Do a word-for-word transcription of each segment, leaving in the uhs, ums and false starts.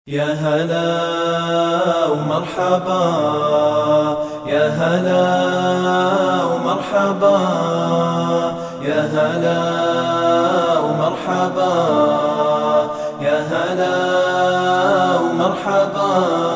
يا هلا ومرحبا، يا هلا ومرحبا، يا هلا ومرحبا، يا هلا ومرحبا.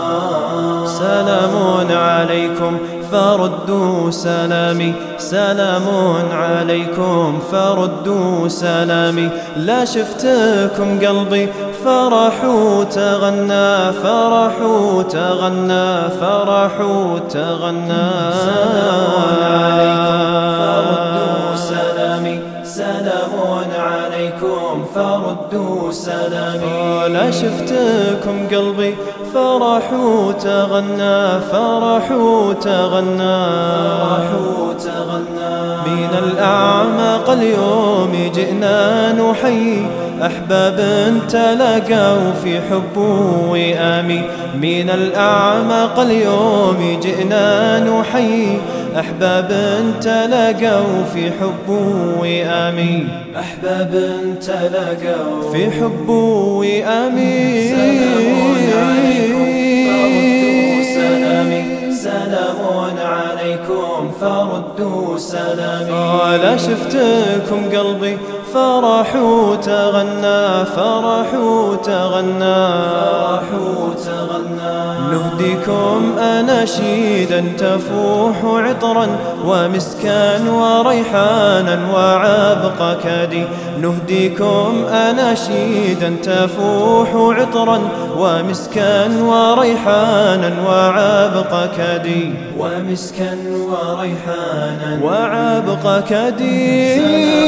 سلام عليكم فردوا سلامي، سلام عليكم فردوا سلامي. لا شفتكم قلبي فرح وتغنى، فرح وتغنى، فرح وتغنى. سلام عليكم فردوا سلامي، سلام عليكم فردوا سلامي. لا شفتكم قلبي فرح وتغنى، فرح وتغنى، فرح وتغنى. من الأعماق اليوم جئنا نحيي أحباب تلاقوا في حب وئام. من الأعماق اليوم جئنا نحيي أحباب تلاقوا في حب وئام، أحباب تلاقوا في حب وئام. سلام عليكم فردوا سلامي، سلام عليكم فردوا سلامي. لا شفتكم قلبي فرح وتغنى، فرح وتغنى، فرح وتغنى. نهديكم أناشيدا تفوح عطرا ومسكا وريحانا وعبق كادي. نهديكم أناشيدا تفوح عطرا ومسكا وريحانا وعبق كادي، ومسكا وريحانا وعبق كادي.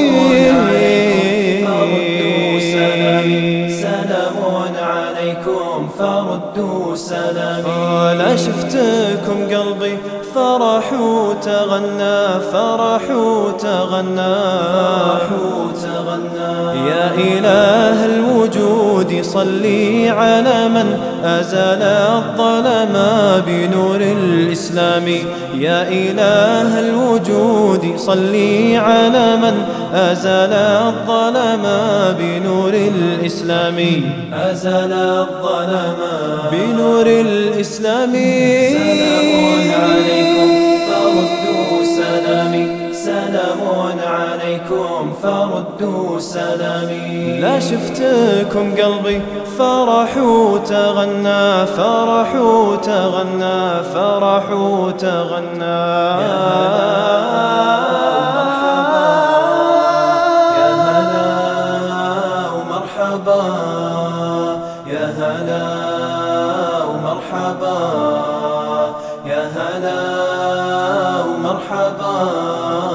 فردوا سلامي، سلام عليكم فردوا سلامي. لا شفتكم قلبي فرح وتغنى، فرح وتغنى، فرح وتغنى. يا إله الوجود صلي على من أزال الظلام بنور الإسلام. يا إله الوجود صلي على من أزال الظلام بنور الإسلام، أزال الظلام بنور الإسلام. سلام عليكم فردوا سلامي، سلام عليكم فردوا سلامي. لا شفتكم قلبي فرح وتغنى، فرح وتغنى، فرح وتغنى. يا هلا ومرحبا، يا هلا ومرحبا، يا هلا ومرحبا.